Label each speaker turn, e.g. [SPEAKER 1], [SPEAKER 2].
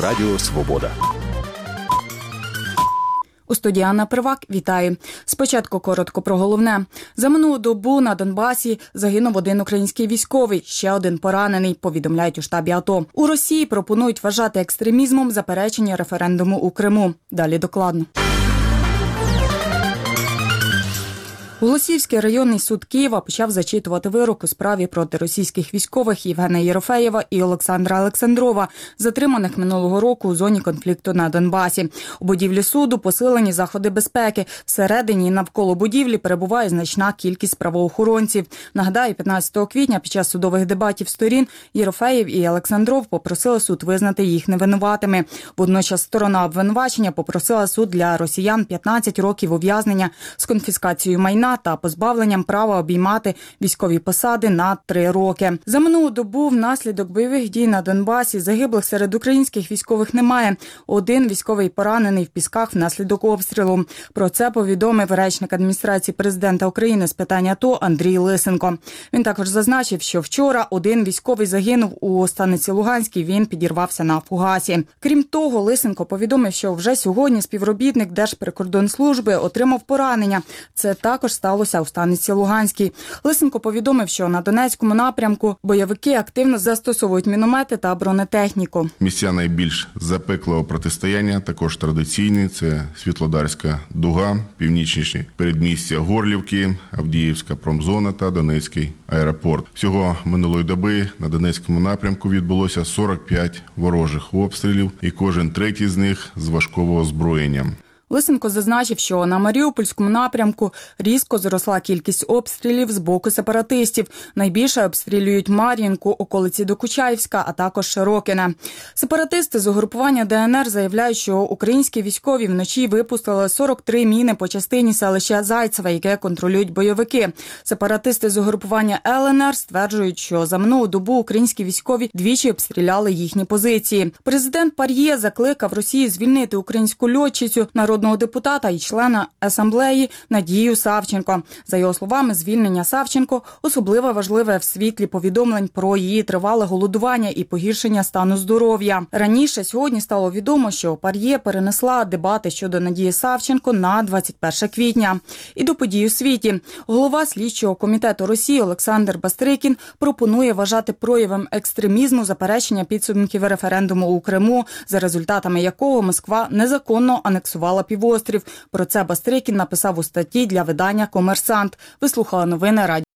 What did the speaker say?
[SPEAKER 1] Радіо Свобода.
[SPEAKER 2] У студії Анна Первак. Вітаю. Спочатку коротко про головне. За минулу добу на Донбасі загинув один український військовий, ще один поранений, повідомляють у штабі АТО. У Росії пропонують вважати екстремізмом заперечення референдуму у Криму. Далі докладно. Голосіївський районний суд Києва почав зачитувати вирок у справі проти російських військових Євгена Єрофеєва і Олександра Олександрова, затриманих минулого року у зоні конфлікту на Донбасі. У будівлі суду посилені заходи безпеки. Всередині і навколо будівлі перебуває значна кількість правоохоронців. Нагадаю, 15 квітня під час судових дебатів сторін Єрофеєв і Олександров попросили суд визнати їх невинуватими. Водночас сторона обвинувачення попросила суд для росіян 15 років ув'язнення з конфіскацією майна та позбавленням права обіймати військові посади на 3 роки. За минулу добу внаслідок бойових дій на Донбасі загиблих серед українських військових немає. Один військовий поранений в Пісках внаслідок обстрілу. Про це повідомив речник адміністрації президента України з питань АТО Андрій Лисенко. Він також зазначив, що вчора один військовий загинув у станиці Луганській, він підірвався на фугасі. Крім того, Лисенко повідомив, що вже сьогодні співробітник Держприкордонслужби отримав поранення. Це також сталося у станиці Луганській. Лисенко повідомив, що на Донецькому напрямку бойовики активно застосовують міномети та бронетехніку.
[SPEAKER 3] Місця найбільш запеклого протистояння також традиційні. Це Світлодарська дуга, північніші передмістя Горлівки, Авдіївська промзона та Донецький аеропорт. Всього минулої доби на Донецькому напрямку відбулося 45 ворожих обстрілів, і кожен третій з них з важкого озброєння.
[SPEAKER 2] Лисенко зазначив, що на Маріупольському напрямку різко зросла кількість обстрілів з боку сепаратистів. Найбільше обстрілюють Мар'їнку, околиці Докучаївська, а також Широкине. Сепаратисти з угрупування ДНР заявляють, що українські військові вночі випустили 43 міни по частині селища Зайцеве, яке контролюють бойовики. Сепаратисти з угрупування ЛНР стверджують, що за минулу добу українські військові двічі обстріляли їхні позиції. Президент ПАРЄ закликав Росію звільнити українську льотчицю, народного депутата і члена асамблеї Надію Савченко. За його словами, звільнення Савченко особливо важливе в світлі повідомлень про її тривале голодування і погіршення стану здоров'я. Раніше сьогодні стало відомо, що ПАРЄ перенесла дебати щодо Надії Савченко на 21 квітня. І до подій у світі. Голова слідчого комітету Росії Олександр Бастрикін пропонує вважати проявом екстремізму заперечення підсумків референдуму у Криму, за результатами якого Москва незаконно анексувала півострів. Про це Бастрикін написав у статті для видання «Комерсант». Ви слухали новини Радіо